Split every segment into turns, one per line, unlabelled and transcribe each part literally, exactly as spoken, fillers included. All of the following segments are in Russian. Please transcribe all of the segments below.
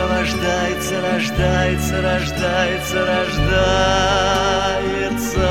Рождается, рождается, рождается, рождается.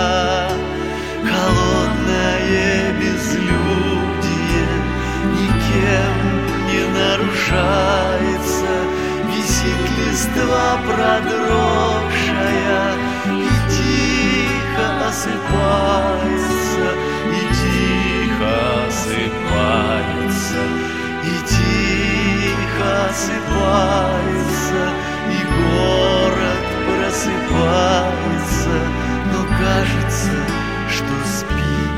Холодное безлюдие никем не нарушается. Висит листва продрогшая и тихо осыпается, и тихо осыпается, и тихо осыпается, и город просыпается, но кажется, что спит.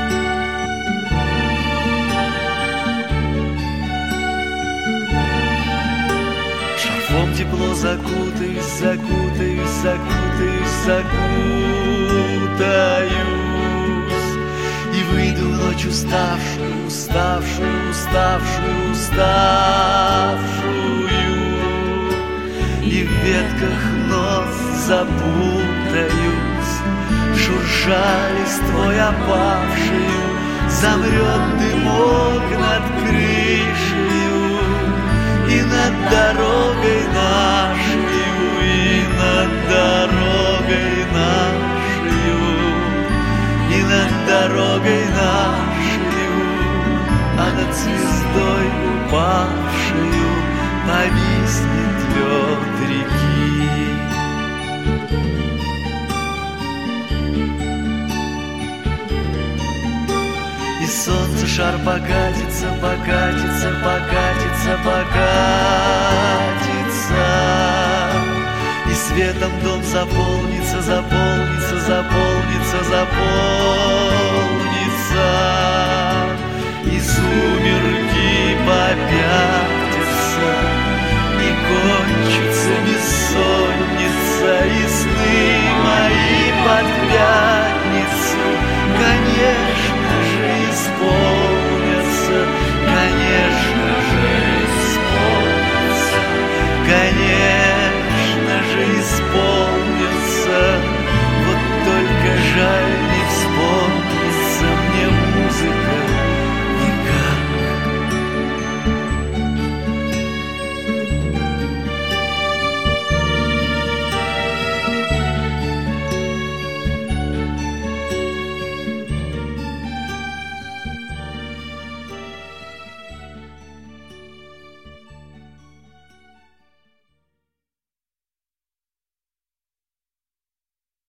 Шарфом тепло закутаюсь, закутаюсь, закутаюсь, закутаюсь, и выйду в ночь уставшую, уставшую, уставшую, уставшую, и в ветках нос запутаюсь, шурша листвой опавшую, замрет дымок над крышею, и над дорогой нашею, и над дорогой нашею, и над дорогой нашею, а над звездой упавшею повиснет лед реки. И солнце шар покатится, покатится, покатится, покатится, и светом дом заполнится, заполнится, заполнится, заполнится, и сумерки попятятся, и кончится бессонница, и сны